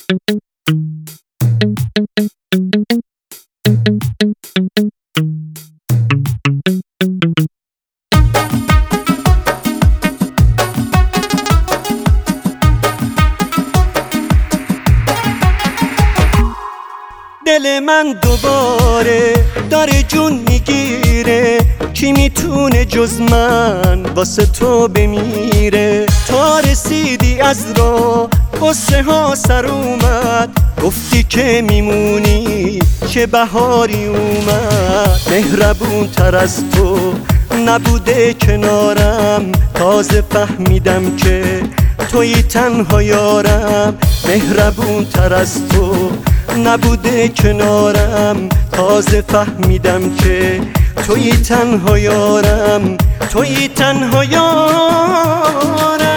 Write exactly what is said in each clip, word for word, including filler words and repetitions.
دل من دوباره داره جون میگیره، کی میتونه جز من واسه تو بمیره؟ تا رسیدی از راه قصه ها سر اومد، گفتی که میمونی چه بهاری اومد. مهربون تر از تو نبوده کنارم، تازه فهمیدم که توی تنها یارم. مهربون تر از تو نبوده کنارم، تازه فهمیدم که توی تنها یارم، توی تنها یارم.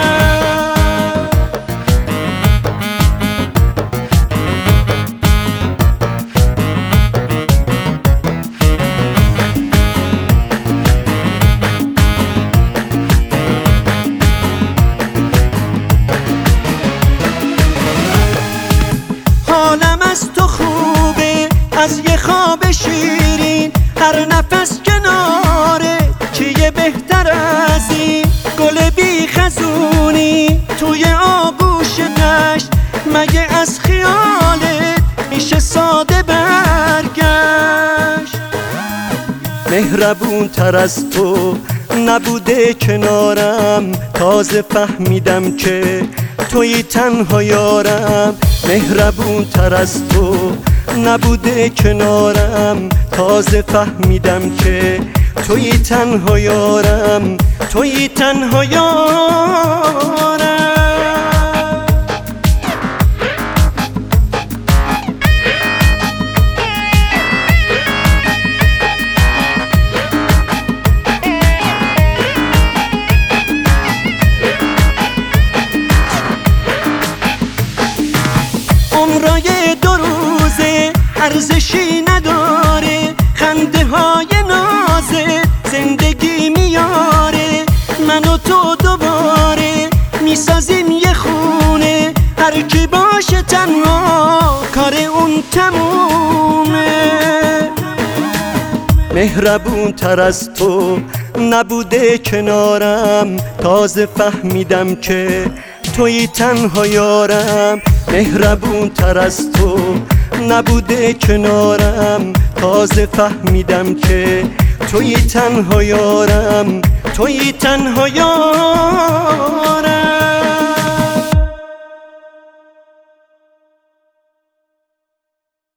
حالم از تو خوبه، از یه خواب شیرین، هر نفس کناره چیه بهتر از این؟ گل بی خزونی توی آغوش دشت، مگه از خیالت میشه ساده برگشت؟ مهربون تر از تو نبوده کنارم، تازه فهمیدم که توی تنها یارم. مهربون تر از تو نبوده کنارم، تازه فهمیدم که توی تنها یارم، توی تنها یارم. عمرای دو روزه ارزشی نداره، خنده های نازه زندگی میاره. من و تو دوباره میسازیم یه خونه، هر کی باشه تنها کار اون تمومه. مهربون تر از تو نبوده کنارم، تازه فهمیدم که توی تنها یارم. مهربون تر از تو نبوده کنارم، تازه فهمیدم که توی تنها یارم، توی تنها یارم.